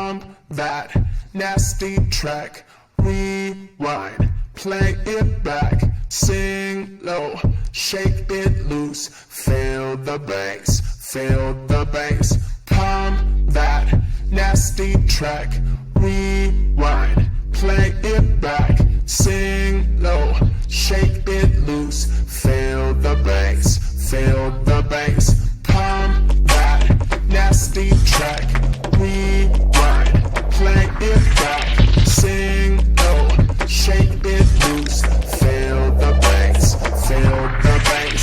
pump that nasty track, rewind, play it back, sing low, shake it loose, feel the bass, feel the bass. Pump that nasty track, rewind, play it back, sing low, shake it loose, feel the bass, feel the bass. Pump that nasty track, rewind, play it back, sing low, shake it loose, feel the bass, feel the bass.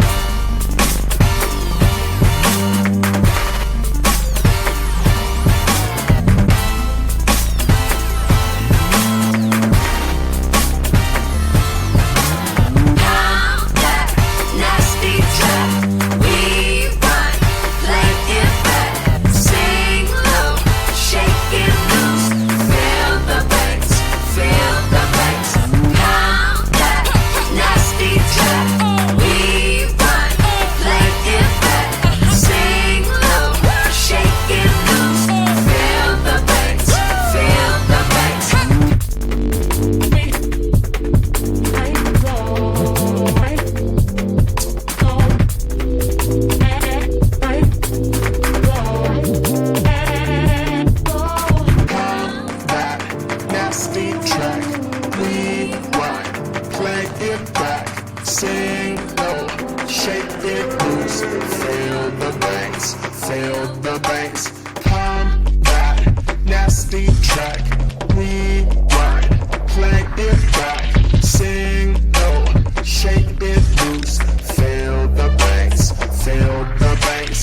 Sing low, shake it loose, feel the bass, feel the bass. Pump that nasty track, rewind, play it back, sing low, shake it loose, feel the bass, feel the bass.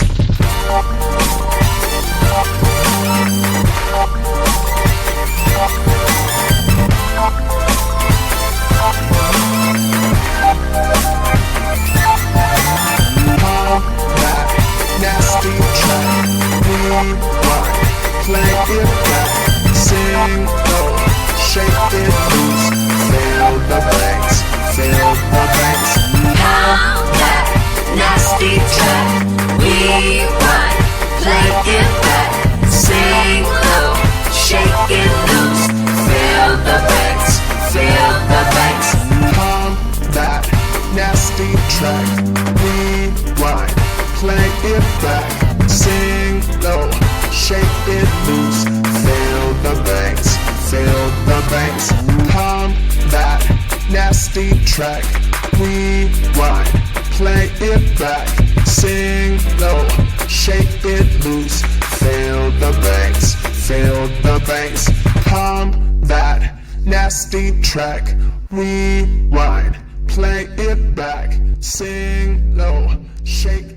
Play it back, sing low, shake it loose, feel the bass, feel the bass. Pump that nasty track, rewind, play it back, sing low, shake it loose, feel the bass, feel the bass. Pump that nasty track, rewind, play it back, sing low, shake it loose, feel the bass, feel the bass. Pump that nasty track, rewind, play it back, sing low, shake it loose, feel the bass, feel the bass. Pump that nasty track, rewind, play it back, sing low, shake